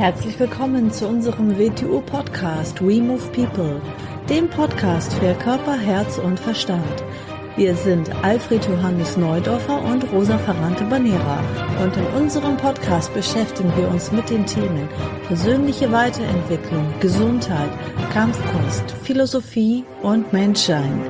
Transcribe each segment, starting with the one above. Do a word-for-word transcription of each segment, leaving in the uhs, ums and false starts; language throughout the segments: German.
Herzlich willkommen zu unserem W T U-Podcast We Move People, dem Podcast für Körper, Herz und Verstand. Wir sind Alfred Johannes Neudorfer und Rosa Ferrante-Banera und in unserem Podcast beschäftigen wir uns mit den Themen persönliche Weiterentwicklung, Gesundheit, Kampfkunst, Philosophie und Menschsein.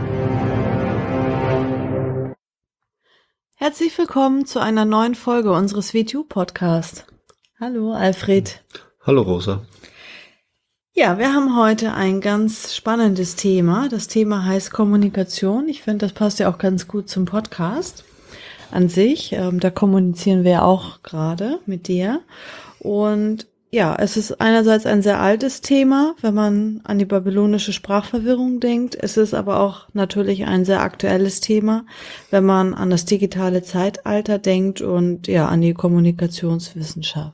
Herzlich willkommen zu einer neuen Folge unseres W T U-Podcasts. Hallo Alfred. Hallo Rosa. Ja, wir haben heute ein ganz spannendes Thema. Das Thema heißt Kommunikation. Ich finde, das passt ja auch ganz gut zum Podcast an sich. Ähm, da kommunizieren wir auch gerade mit dir. Und ja, es ist einerseits ein sehr altes Thema, wenn man an die babylonische Sprachverwirrung denkt. Es ist aber auch natürlich ein sehr aktuelles Thema, wenn man an das digitale Zeitalter denkt und ja, an die Kommunikationswissenschaft.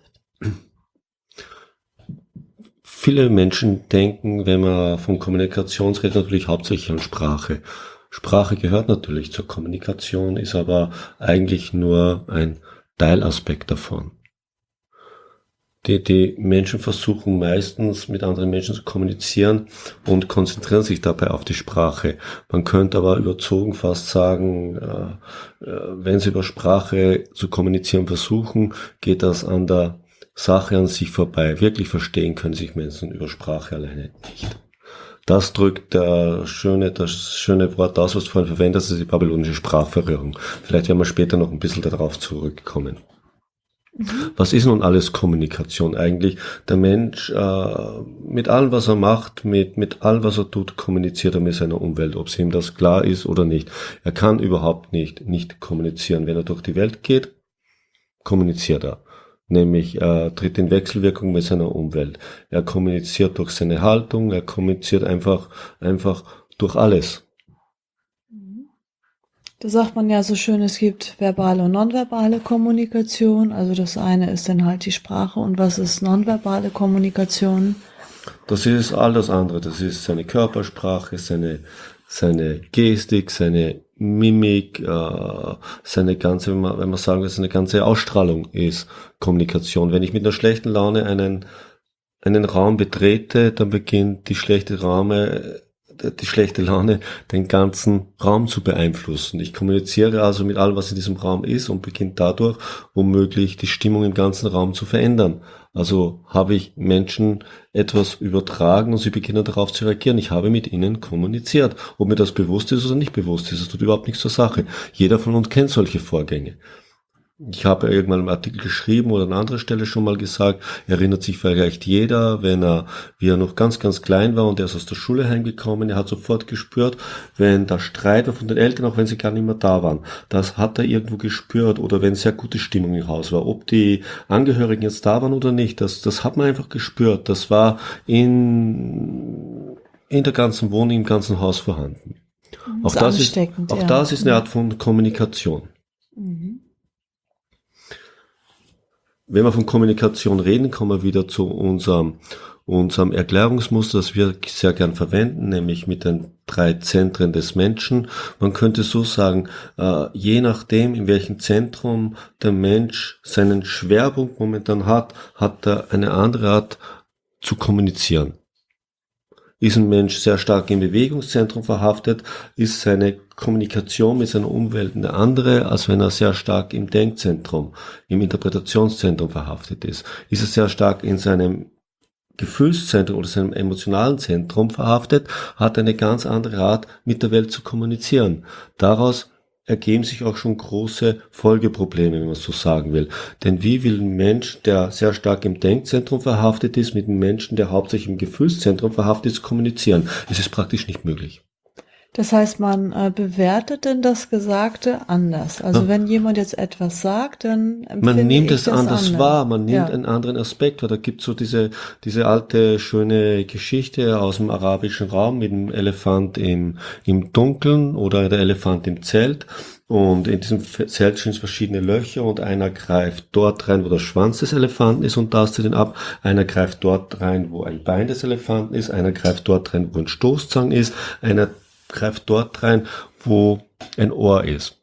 Viele Menschen denken, wenn man von Kommunikation redet, natürlich hauptsächlich an Sprache. Sprache gehört natürlich zur Kommunikation, ist aber eigentlich nur ein Teilaspekt davon. Die, die Menschen versuchen meistens mit anderen Menschen zu kommunizieren und konzentrieren sich dabei auf die Sprache. Man könnte aber überzogen fast sagen, äh, wenn sie über Sprache zu kommunizieren versuchen, geht das an der Sache an sich vorbei. Wirklich verstehen können sich Menschen über Sprache alleine nicht. Das drückt der schöne, das schöne Wort aus, was du vorhin verwendet hast, ist die babylonische Sprachverwirrung. Vielleicht werden wir später noch ein bisschen darauf zurückkommen. Mhm. Was ist nun alles Kommunikation eigentlich? Der Mensch, äh, mit allem, was er macht, mit, mit allem, was er tut, kommuniziert er mit seiner Umwelt, ob es ihm das klar ist oder nicht. Er kann überhaupt nicht, nicht kommunizieren. Wenn er durch die Welt geht, kommuniziert er. Nämlich er tritt in Wechselwirkung mit seiner Umwelt. Er kommuniziert durch seine Haltung, er kommuniziert einfach einfach durch alles. Da sagt man ja so schön, es gibt verbale und nonverbale Kommunikation. Also das eine ist dann halt die Sprache. Und was ist nonverbale Kommunikation? Das ist all das andere. Das ist seine Körpersprache, seine seine Gestik, seine Mimik, äh, seine ganze, wenn man, wenn man sagen will, seine ganze Ausstrahlung ist Kommunikation. Wenn ich mit einer schlechten Laune einen einen Raum betrete, dann beginnt die schlechte Laune, die schlechte Laune den ganzen Raum zu beeinflussen. Ich kommuniziere also mit allem, was in diesem Raum ist und beginnt dadurch womöglich die Stimmung im ganzen Raum zu verändern. Also habe ich Menschen etwas übertragen und sie beginnen darauf zu reagieren. Ich habe mit ihnen kommuniziert. Ob mir das bewusst ist oder nicht bewusst ist, das tut überhaupt nichts zur Sache. Jeder von uns kennt solche Vorgänge. Ich habe irgendwann einen Artikel geschrieben oder an anderer Stelle schon mal gesagt, erinnert sich vielleicht jeder, wenn er, wie er noch ganz, ganz klein war und er ist aus der Schule heimgekommen, er hat sofort gespürt, wenn der Streit war von den Eltern, auch wenn sie gar nicht mehr da waren, das hat er irgendwo gespürt, oder wenn sehr gute Stimmung im Haus war, ob die Angehörigen jetzt da waren oder nicht, das, das hat man einfach gespürt, das war in, in der ganzen Wohnung, im ganzen Haus vorhanden. Das auch das ist, auch ja. das ist eine Art von Kommunikation. Mhm. Wenn wir von Kommunikation reden, kommen wir wieder zu unserem, unserem Erklärungsmuster, das wir sehr gern verwenden, nämlich mit den drei Zentren des Menschen. Man könnte so sagen, äh, je nachdem, in welchem Zentrum der Mensch seinen Schwerpunkt momentan hat, hat er eine andere Art zu kommunizieren. Ist ein Mensch sehr stark im Bewegungszentrum verhaftet, ist seine Kommunikation mit seiner Umwelt eine andere, als wenn er sehr stark im Denkzentrum, im Interpretationszentrum verhaftet ist. Ist er sehr stark in seinem Gefühlszentrum oder seinem emotionalen Zentrum verhaftet, hat er eine ganz andere Art, mit der Welt zu kommunizieren. Daraus ergeben sich auch schon große Folgeprobleme, wenn man so sagen will. Denn wie will ein Mensch, der sehr stark im Denkzentrum verhaftet ist, mit einem Menschen, der hauptsächlich im Gefühlszentrum verhaftet ist, kommunizieren? Es ist praktisch nicht möglich. Das heißt, man äh, bewertet denn das Gesagte anders. Also ja. Wenn jemand jetzt etwas sagt, dann empfinde Man nimmt ich es das anders anders. wahr, man nimmt ja. einen anderen Aspekt wahr. Da gibt es so diese diese alte schöne Geschichte aus dem arabischen Raum mit dem Elefant im im Dunkeln oder der Elefant im Zelt. Und in diesem Zelt sind verschiedene Löcher und einer greift dort rein, wo der Schwanz des Elefanten ist und tastet ihn ab. Einer greift dort rein, wo ein Bein des Elefanten ist. Einer greift dort rein, wo ein Stoßzahn ist. Einer greift dort rein, wo ein Ohr ist.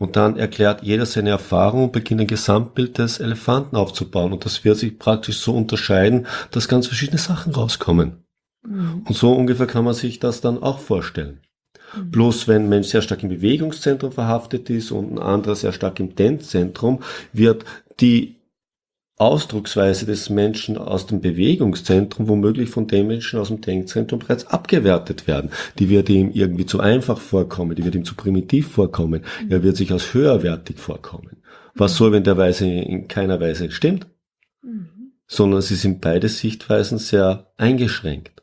Und dann erklärt jeder seine Erfahrung und beginnt ein Gesamtbild des Elefanten aufzubauen. Und das wird sich praktisch so unterscheiden, dass ganz verschiedene Sachen rauskommen. Mhm. Und so ungefähr kann man sich das dann auch vorstellen. Mhm. Bloß wenn ein Mensch sehr stark im Bewegungszentrum verhaftet ist und ein anderer sehr stark im Denkzentrum, wird die Ausdrucksweise des Menschen aus dem Bewegungszentrum womöglich von dem Menschen aus dem Denkzentrum bereits abgewertet werden. Die wird ihm irgendwie zu einfach vorkommen, die wird ihm zu primitiv vorkommen, mhm. er wird sich als höherwertig vorkommen. Was so in der Weise in keiner Weise stimmt, mhm. sondern sie sind beide Sichtweisen sehr eingeschränkt.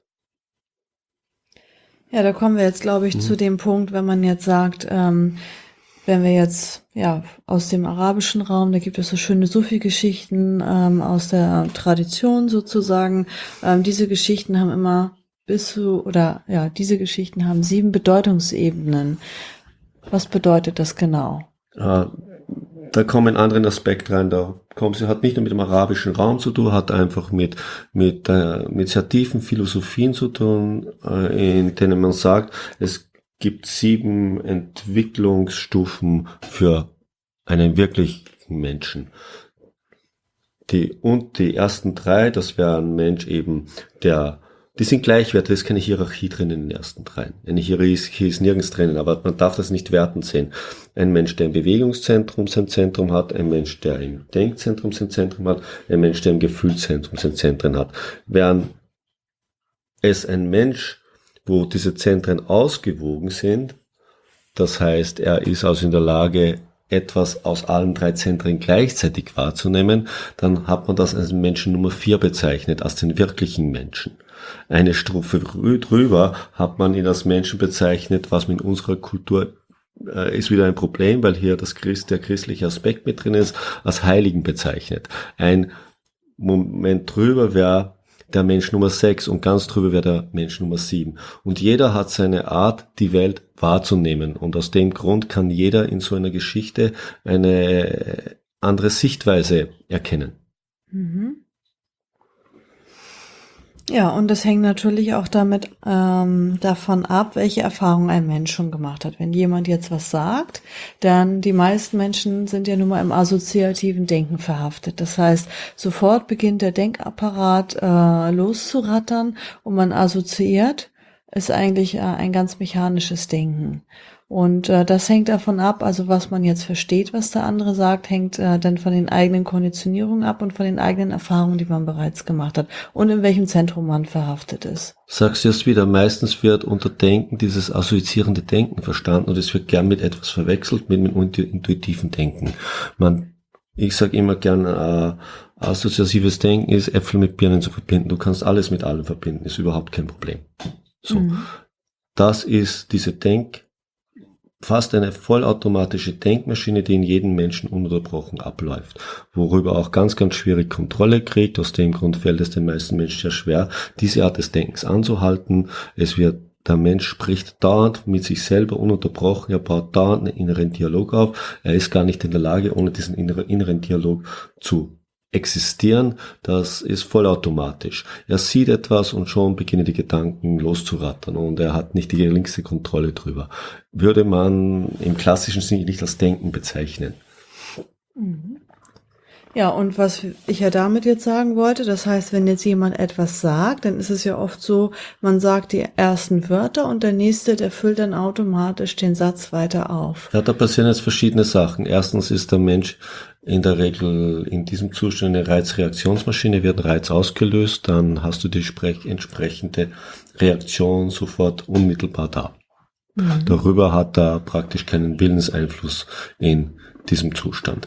Ja, da kommen wir jetzt, glaube ich, mhm. zu dem Punkt, wenn man jetzt sagt, ähm, wenn wir jetzt ja aus dem arabischen Raum, da gibt es so schöne Sufi-Geschichten ähm, aus der Tradition sozusagen. Ähm, diese Geschichten haben immer bis zu, oder ja, diese Geschichten haben sieben Bedeutungsebenen. Was bedeutet das genau? Äh, da kommen einen anderen Aspekt rein. Da kommt, sie hat nicht nur mit dem arabischen Raum zu tun, hat einfach mit mit äh, mit sehr tiefen Philosophien zu tun, äh, in denen man sagt, es gibt sieben Entwicklungsstufen für einen wirklichen Menschen. Die, und die ersten drei, das wäre ein Mensch eben, der, die sind gleichwertig, es ist keine Hierarchie drin in den ersten dreien. Eine Hierarchie ist nirgends drinnen, aber man darf das nicht wertend sehen. Ein Mensch, der im Bewegungszentrum sein Zentrum hat, ein Mensch, der im Denkzentrum sein Zentrum hat, ein Mensch, der im Gefühlszentrum sein Zentrum hat. Während es ein Mensch, wo diese Zentren ausgewogen sind, das heißt, er ist also in der Lage, etwas aus allen drei Zentren gleichzeitig wahrzunehmen, dann hat man das als Menschen Nummer vier bezeichnet, als den wirklichen Menschen. Eine Stufe drüber hat man ihn als Menschen bezeichnet, was in unserer Kultur äh, ist wieder ein Problem, weil hier das Christ, der christliche Aspekt mit drin ist, als Heiligen bezeichnet. Ein Moment drüber wäre der Mensch Nummer sechs und ganz drüber wäre der Mensch Nummer sieben. Und jeder hat seine Art, die Welt wahrzunehmen. Und aus dem Grund kann jeder in so einer Geschichte eine andere Sichtweise erkennen. Mhm. Ja, und das hängt natürlich auch damit ähm, davon ab, welche Erfahrung ein Mensch schon gemacht hat. Wenn jemand jetzt was sagt, dann die meisten Menschen sind ja nun mal im assoziativen Denken verhaftet. Das heißt, sofort beginnt der Denkapparat äh, loszurattern und man assoziiert, ist eigentlich äh, ein ganz mechanisches Denken. Und äh, das hängt davon ab, also was man jetzt versteht, was der andere sagt, hängt äh, dann von den eigenen Konditionierungen ab und von den eigenen Erfahrungen, die man bereits gemacht hat und in welchem Zentrum man verhaftet ist. Sagst du jetzt wieder, meistens wird unter Denken dieses assoziierende Denken verstanden und es wird gern mit etwas verwechselt, mit dem intuitiven Denken. Man, ich sage immer gern, äh, assoziatives Denken ist Äpfel mit Birnen zu verbinden. Du kannst alles mit allem verbinden, ist überhaupt kein Problem. So, mhm. Das ist diese Denk fast eine vollautomatische Denkmaschine, die in jedem Menschen ununterbrochen abläuft, worüber auch ganz, ganz schwierig Kontrolle kriegt. Aus dem Grund fällt es den meisten Menschen sehr schwer, diese Art des Denkens anzuhalten. Es wird, der Mensch spricht dauernd mit sich selber ununterbrochen, er baut dauernd einen inneren Dialog auf. Er ist gar nicht in der Lage, ohne diesen inneren, inneren Dialog zu existieren, das ist vollautomatisch. Er sieht etwas und schon beginnen die Gedanken loszurattern und er hat nicht die geringste Kontrolle drüber. Würde man im klassischen Sinne nicht als Denken bezeichnen. Mhm. Ja, und was ich ja damit jetzt sagen wollte, das heißt, wenn jetzt jemand etwas sagt, dann ist es ja oft so, man sagt die ersten Wörter und der nächste, der füllt dann automatisch den Satz weiter auf. Ja, da passieren jetzt verschiedene Sachen. Erstens ist der Mensch in der Regel in diesem Zustand eine Reizreaktionsmaschine, wird ein Reiz ausgelöst, dann hast du die entsprechende Reaktion sofort unmittelbar da. Mhm. Darüber hat er praktisch keinen Willenseinfluss in diesem Zustand.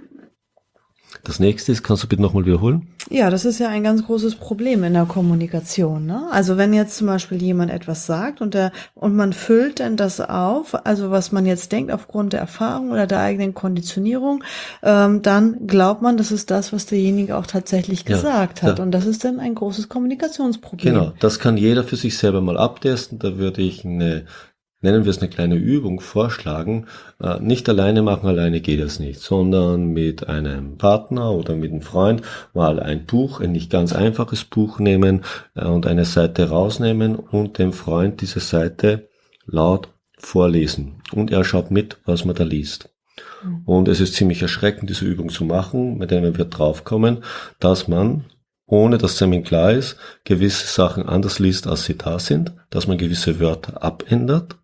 Das nächste ist, kannst du bitte nochmal wiederholen? Ja, das ist ja ein ganz großes Problem in der Kommunikation, ne? Also wenn jetzt zum Beispiel jemand etwas sagt und der, und man füllt dann das auf, also was man jetzt denkt aufgrund der Erfahrung oder der eigenen Konditionierung, ähm, dann glaubt man, das ist das, was derjenige auch tatsächlich gesagt ja, hat. Ja. Und das ist dann ein großes Kommunikationsproblem. Genau, das kann jeder für sich selber mal abtesten. Da würde ich eine nennen wir es eine kleine Übung, vorschlagen. Äh, nicht alleine machen, alleine geht es nicht, sondern mit einem Partner oder mit einem Freund mal ein Buch, ein nicht ganz einfaches Buch nehmen äh, und eine Seite rausnehmen und dem Freund diese Seite laut vorlesen. Und er schaut mit, was man da liest. Mhm. Und es ist ziemlich erschreckend, diese Übung zu machen, mit der man wird draufkommen, dass man, ohne dass es einem klar ist, gewisse Sachen anders liest, als sie da sind, dass man gewisse Wörter abändert.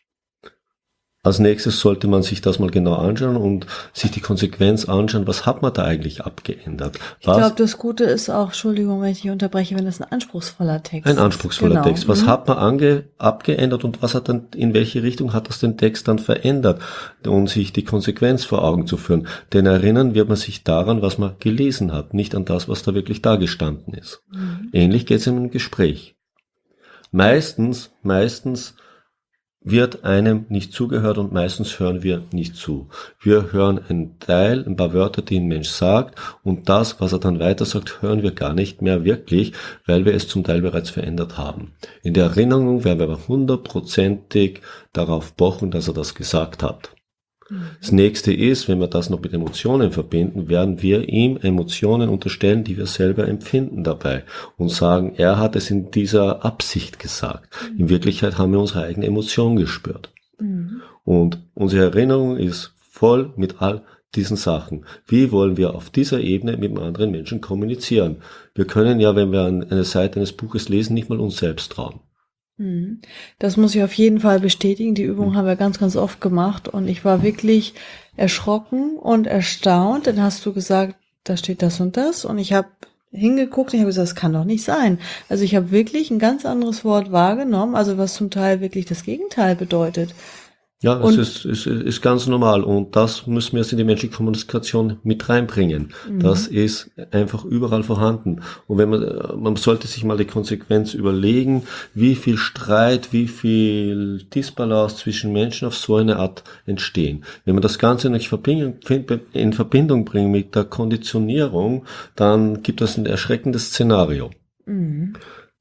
Als nächstes sollte man sich das mal genau anschauen und sich die Konsequenz anschauen, was hat man da eigentlich abgeändert. Ich glaube, das Gute ist auch, Entschuldigung, wenn ich dich unterbreche, wenn das ein anspruchsvoller Text ist. Ein anspruchsvoller genau. Text. Was mhm. hat man ange, abgeändert und was hat dann, in welche Richtung hat das den Text dann verändert? Und sich die Konsequenz vor Augen zu führen. Denn erinnern wird man sich daran, was man gelesen hat, nicht an das, was da wirklich da gestanden ist. Mhm. Ähnlich geht es in einem Gespräch. Meistens, meistens wird einem nicht zugehört und meistens hören wir nicht zu. Wir hören einen Teil, ein paar Wörter, die ein Mensch sagt und das, was er dann weiter sagt, hören wir gar nicht mehr wirklich, weil wir es zum Teil bereits verändert haben. In der Erinnerung werden wir aber hundertprozentig darauf pochen, dass er das gesagt hat. Das nächste ist, wenn wir das noch mit Emotionen verbinden, werden wir ihm Emotionen unterstellen, die wir selber empfinden dabei und sagen, er hat es in dieser Absicht gesagt. In Wirklichkeit haben wir unsere eigene Emotion gespürt. Mhm. Und unsere Erinnerung ist voll mit all diesen Sachen. Wie wollen wir auf dieser Ebene mit einem anderen Menschen kommunizieren? Wir können ja, wenn wir eine Seite eines Buches lesen, nicht mal uns selbst trauen. Das muss ich auf jeden Fall bestätigen. Die Übung mhm. haben wir ganz, ganz oft gemacht und ich war wirklich erschrocken und erstaunt. Dann hast du gesagt, da steht das und das und ich habe hingeguckt und ich habe gesagt, das kann doch nicht sein. Also ich habe wirklich ein ganz anderes Wort wahrgenommen, also was zum Teil wirklich das Gegenteil bedeutet. Ja, es ist, ist, ist ganz normal und das müssen wir jetzt in die menschliche Kommunikation mit reinbringen. Mhm. Das ist einfach überall vorhanden. Und wenn man, man sollte sich mal die Konsequenz überlegen, wie viel Streit, wie viel Disbalance zwischen Menschen auf so eine Art entstehen. Wenn man das Ganze nicht in Verbindung bringt mit der Konditionierung, dann gibt es ein erschreckendes Szenario. Mhm.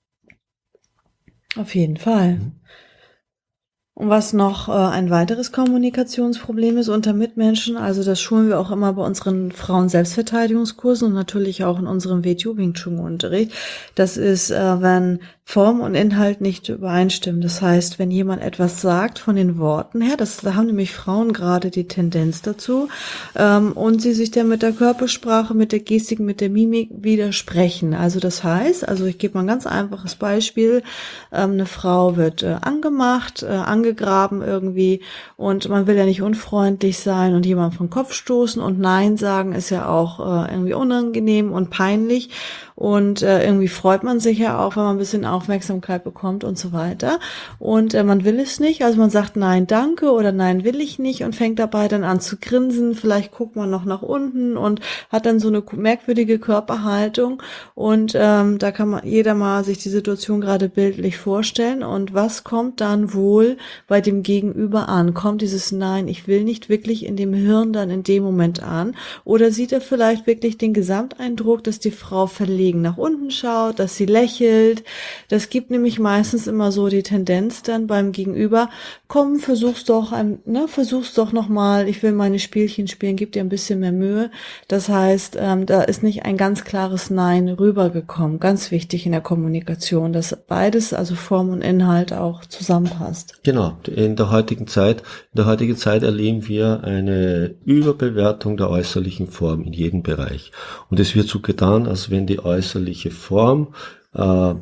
Auf jeden Fall. Mhm. Und was noch äh, ein weiteres Kommunikationsproblem ist unter Mitmenschen, also das schulen wir auch immer bei unseren Frauen-Selbstverteidigungskursen und natürlich auch in unserem W T U Wing Chun Unterricht, das ist, äh, wenn Form und Inhalt nicht übereinstimmen. Das heißt, wenn jemand etwas sagt von den Worten her, das, da haben nämlich Frauen gerade die Tendenz dazu, ähm, und sie sich dann mit der Körpersprache, mit der Gestik, mit der Mimik widersprechen. Also das heißt, also ich gebe mal ein ganz einfaches Beispiel, ähm, eine Frau wird äh, angemacht, äh, angegraben irgendwie und man will ja nicht unfreundlich sein und jemand vom Kopf stoßen und Nein sagen ist ja auch äh, irgendwie unangenehm und peinlich. Und äh, irgendwie freut man sich ja auch, wenn man ein bisschen Aufmerksamkeit bekommt und so weiter. Und äh, man will es nicht, also man sagt Nein, danke oder Nein, will ich nicht und fängt dabei dann an zu grinsen. Vielleicht guckt man noch nach unten und hat dann so eine merkwürdige Körperhaltung. Und ähm, da kann man jeder mal sich die Situation gerade bildlich vorstellen. Und was kommt dann wohl bei dem Gegenüber an? Kommt dieses Nein, ich will nicht wirklich in dem Hirn dann in dem Moment an? Oder sieht er vielleicht wirklich den Gesamteindruck, dass die Frau verlegen nach unten schaut, dass sie lächelt? Das gibt nämlich meistens immer so die Tendenz dann beim Gegenüber, komm, versuch's doch, ne, versuch's doch nochmal, ich will meine Spielchen spielen, gib dir ein bisschen mehr Mühe. Das heißt, ähm, da ist nicht ein ganz klares Nein rübergekommen. Ganz wichtig in der Kommunikation, dass beides, also Form und Inhalt, auch zusammenpasst. Genau, in der heutigen Zeit, in der heutigen Zeit erleben wir eine Überbewertung der äußerlichen Form in jedem Bereich. Und es wird so getan, als wenn die äußerliche Form äh,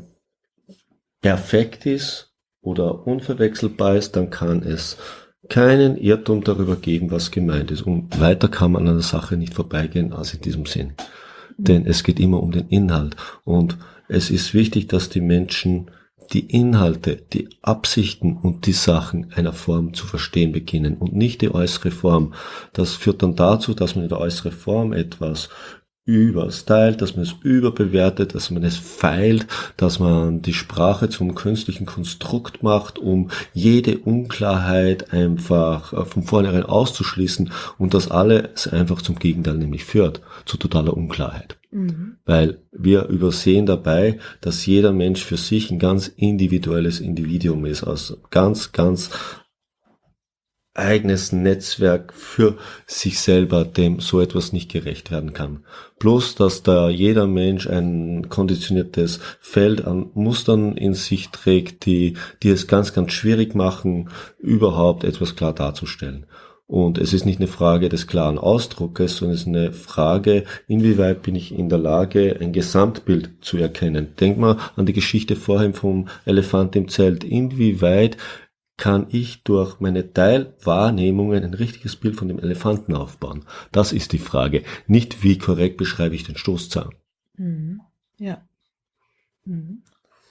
perfekt ist oder unverwechselbar ist, dann kann es keinen Irrtum darüber geben, was gemeint ist. Und weiter kann man an der Sache nicht vorbeigehen als in diesem Sinn. Mhm. Denn es geht immer um den Inhalt. Und es ist wichtig, dass die Menschen die Inhalte, die Absichten und die Sachen einer Form zu verstehen beginnen und nicht die äußere Form. Das führt dann dazu, dass man in der äußeren Form etwas überstylt, dass man es überbewertet, dass man es feilt, dass man die Sprache zum künstlichen Konstrukt macht, um jede Unklarheit einfach von vornherein auszuschließen und das alles einfach zum Gegenteil nämlich führt, zu totaler Unklarheit. Mhm. Weil wir übersehen dabei, dass jeder Mensch für sich ein ganz individuelles Individuum ist, also ganz, ganz eigenes Netzwerk für sich selber, dem so etwas nicht gerecht werden kann. Bloß, dass da jeder Mensch ein konditioniertes Feld an Mustern in sich trägt, die, die es ganz, ganz schwierig machen, überhaupt etwas klar darzustellen. Und es ist nicht eine Frage des klaren Ausdruckes, sondern es ist eine Frage, inwieweit bin ich in der Lage, ein Gesamtbild zu erkennen. Denk mal an die Geschichte vorhin vom Elefant im Zelt. Inwieweit kann ich durch meine Teilwahrnehmungen ein richtiges Bild von dem Elefanten aufbauen? Das ist die Frage. Nicht, wie korrekt beschreibe ich den Stoßzahn. Mhm. Ja. Mhm.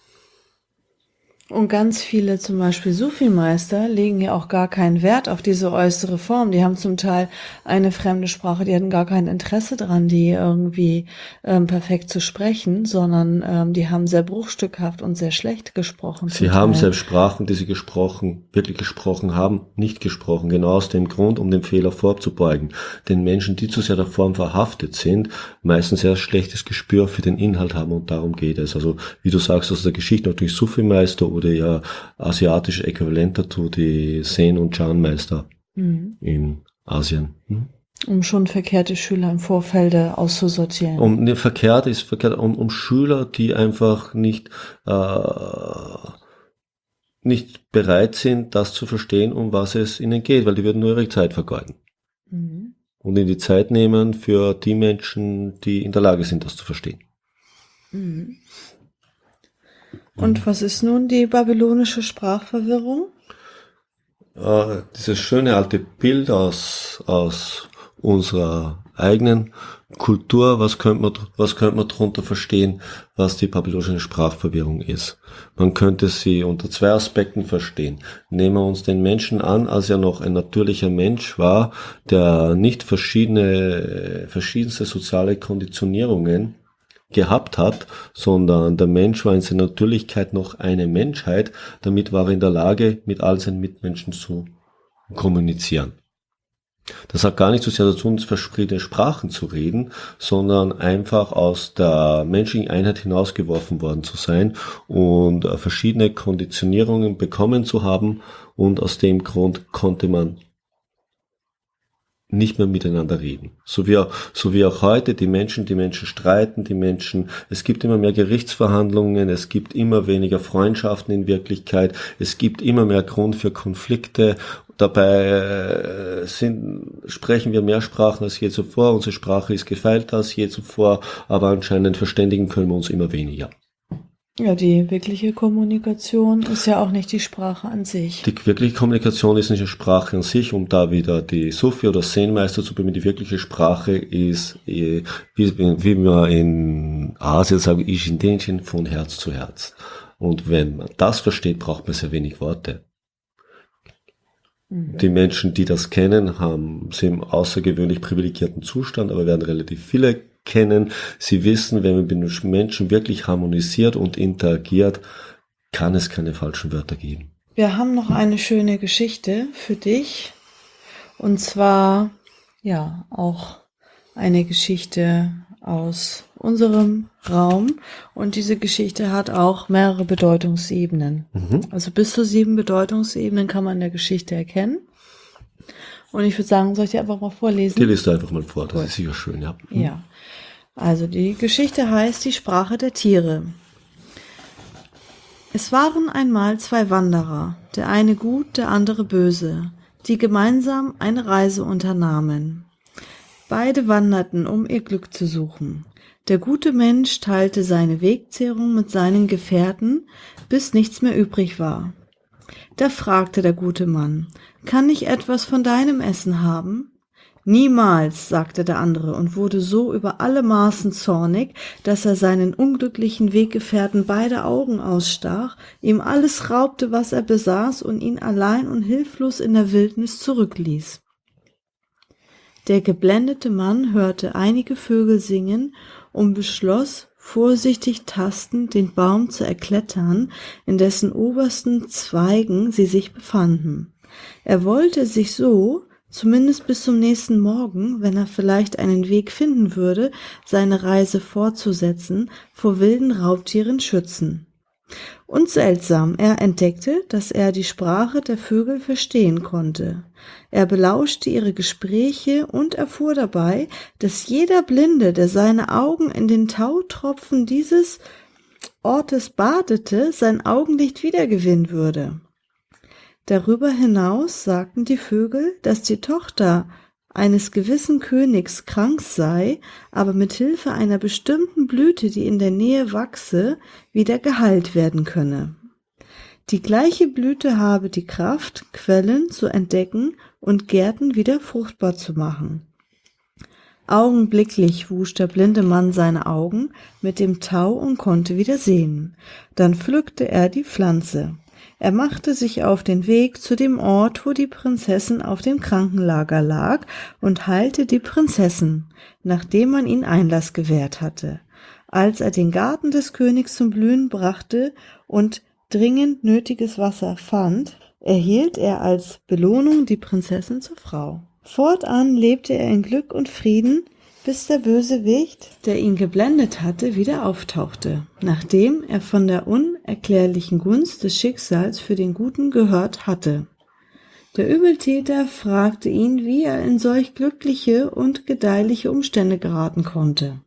Und ganz viele, zum Beispiel Sufi-Meister, legen ja auch gar keinen Wert auf diese äußere Form. Die haben zum Teil eine fremde Sprache, die hatten gar kein Interesse daran, die irgendwie ähm, perfekt zu sprechen, sondern ähm, die haben sehr bruchstückhaft und sehr schlecht gesprochen. Sie haben selbst Sprachen, die sie gesprochen, wirklich gesprochen haben, nicht gesprochen. Genau aus dem Grund, um den Fehler vorzubeugen. Den Menschen, die zu sehr der Form verhaftet sind, meistens sehr schlechtes Gespür für den Inhalt haben, und darum geht es. Also, wie du sagst, aus der Geschichte natürlich Sufi-Meister oder ja asiatische Äquivalent dazu, die Zen- und Chan-Meister mhm. in Asien. Hm? Um schon verkehrte Schüler im Vorfeld auszusortieren. Um ne, verkehrt ist verkehrt, um, um Schüler, die einfach nicht äh, nicht bereit sind, das zu verstehen, um was es ihnen geht, weil die würden nur ihre Zeit vergeuden. Mhm. Und ihnen die Zeit nehmen für die Menschen, die in der Lage sind, das zu verstehen. Mhm. Und was ist nun die babylonische Sprachverwirrung? Äh, dieses schöne alte Bild aus, aus unserer eigenen Kultur, was könnte man, was könnte man darunter verstehen, was die babylonische Sprachverwirrung ist? Man könnte sie unter zwei Aspekten verstehen. Nehmen wir uns den Menschen an, als er noch ein natürlicher Mensch war, der nicht verschiedene, verschiedenste soziale Konditionierungen gehabt hat, sondern der Mensch war in seiner Natürlichkeit noch eine Menschheit, damit war er in der Lage, mit all seinen Mitmenschen zu kommunizieren. Das hat gar nicht so sehr dazu, uns verschiedene Sprachen zu reden, sondern einfach aus der menschlichen Einheit hinausgeworfen worden zu sein und verschiedene Konditionierungen bekommen zu haben, und aus dem Grund konnte man nicht mehr miteinander reden. So wie, auch, so wie auch heute die Menschen, die Menschen streiten, die Menschen, es gibt immer mehr Gerichtsverhandlungen, es gibt immer weniger Freundschaften in Wirklichkeit, es gibt immer mehr Grund für Konflikte. Dabei sind, sprechen wir mehr Sprachen als je zuvor, unsere Sprache ist gefeilter als je zuvor, aber anscheinend verständigen können wir uns immer weniger. Ja, die wirkliche Kommunikation ist ja auch nicht die Sprache an sich. Die wirkliche Kommunikation ist nicht eine Sprache an sich, um da wieder die Sufi- oder Zen-Meister zu bemühen. Die wirkliche Sprache ist, wie, wie man in Asien sagt, Ishin-Denshin, von Herz zu Herz. Und wenn man das versteht, braucht man sehr wenig Worte. Mhm. Die Menschen, die das kennen, haben, sind im außergewöhnlich privilegierten Zustand, aber werden relativ viele kennen. Sie wissen, wenn man mit Menschen wirklich harmonisiert und interagiert, kann es keine falschen Wörter geben. Wir haben noch eine schöne Geschichte für dich. Und zwar, ja, auch eine Geschichte aus unserem Raum. Und diese Geschichte hat auch mehrere Bedeutungsebenen. Mhm. Also bis zu sieben Bedeutungsebenen kann man in der Geschichte erkennen. Und ich würde sagen, soll ich die einfach mal vorlesen? Die liest du einfach mal vor, das cool. ist sicher schön, ja. Hm. Ja. Also die Geschichte heißt Die Sprache der Tiere. Es waren einmal zwei Wanderer, der eine gut, der andere böse, die gemeinsam eine Reise unternahmen. Beide wanderten, um ihr Glück zu suchen. Der gute Mensch teilte seine Wegzehrung mit seinen Gefährten, bis nichts mehr übrig war. Da fragte der gute Mann: Kann ich etwas von deinem Essen haben? Niemals, sagte der andere und wurde so über alle Maßen zornig, dass er seinen unglücklichen Weggefährten beide Augen ausstach, ihm alles raubte, was er besaß, und ihn allein und hilflos in der Wildnis zurückließ. Der geblendete Mann hörte einige Vögel singen und beschloss, vorsichtig tastend den Baum zu erklettern, in dessen obersten Zweigen sie sich befanden. Er wollte sich so, zumindest bis zum nächsten Morgen, wenn er vielleicht einen Weg finden würde, seine Reise fortzusetzen, vor wilden Raubtieren schützen. Und seltsam, er entdeckte, dass er die Sprache der Vögel verstehen konnte. Er belauschte ihre Gespräche und erfuhr dabei, dass jeder Blinde, der seine Augen in den Tautropfen dieses Ortes badete, sein Augenlicht wiedergewinnen würde. Darüber hinaus sagten die Vögel, dass die Tochter eines gewissen Königs krank sei, aber mit Hilfe einer bestimmten Blüte, die in der Nähe wachse, wieder geheilt werden könne. Die gleiche Blüte habe die Kraft, Quellen zu entdecken und Gärten wieder fruchtbar zu machen. Augenblicklich wusch der blinde Mann seine Augen mit dem Tau und konnte wieder sehen. Dann pflückte er die Pflanze. Er machte sich auf den Weg zu dem Ort, wo die Prinzessin auf dem Krankenlager lag, und heilte die Prinzessin, nachdem man ihn Einlass gewährt hatte. Als er den Garten des Königs zum Blühen brachte und dringend nötiges Wasser fand, erhielt er als Belohnung die Prinzessin zur Frau. Fortan lebte er in Glück und Frieden, bis der Bösewicht, der ihn geblendet hatte, wieder auftauchte, nachdem er von der unerklärlichen Gunst des Schicksals für den Guten gehört hatte. Der Übeltäter fragte ihn, wie er in solch glückliche und gedeihliche Umstände geraten konnte.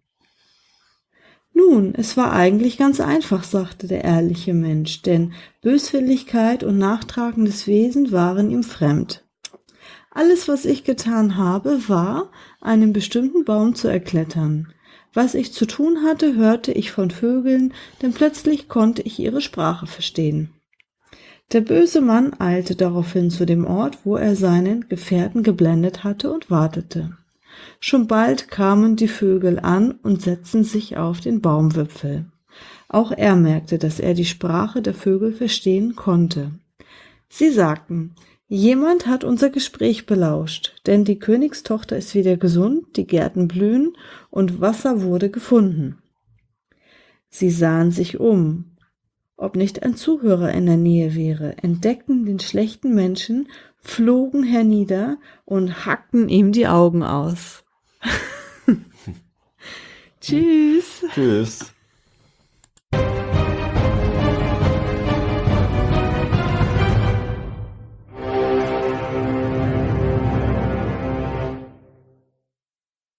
Nun, es war eigentlich ganz einfach, sagte der ehrliche Mensch, denn Böswilligkeit und nachtragendes Wesen waren ihm fremd. Alles, was ich getan habe, war, einen bestimmten Baum zu erklettern. Was ich zu tun hatte, hörte ich von Vögeln, denn plötzlich konnte ich ihre Sprache verstehen. Der böse Mann eilte daraufhin zu dem Ort, wo er seinen Gefährten geblendet hatte, und wartete. Schon bald kamen die Vögel an und setzten sich auf den Baumwipfel. Auch er merkte, dass er die Sprache der Vögel verstehen konnte. Sie sagten: Jemand hat unser Gespräch belauscht, denn die Königstochter ist wieder gesund, die Gärten blühen und Wasser wurde gefunden. Sie sahen sich um, ob nicht ein Zuhörer in der Nähe wäre, entdeckten den schlechten Menschen, flogen hernieder und hackten ihm die Augen aus. Tschüss. Tschüss.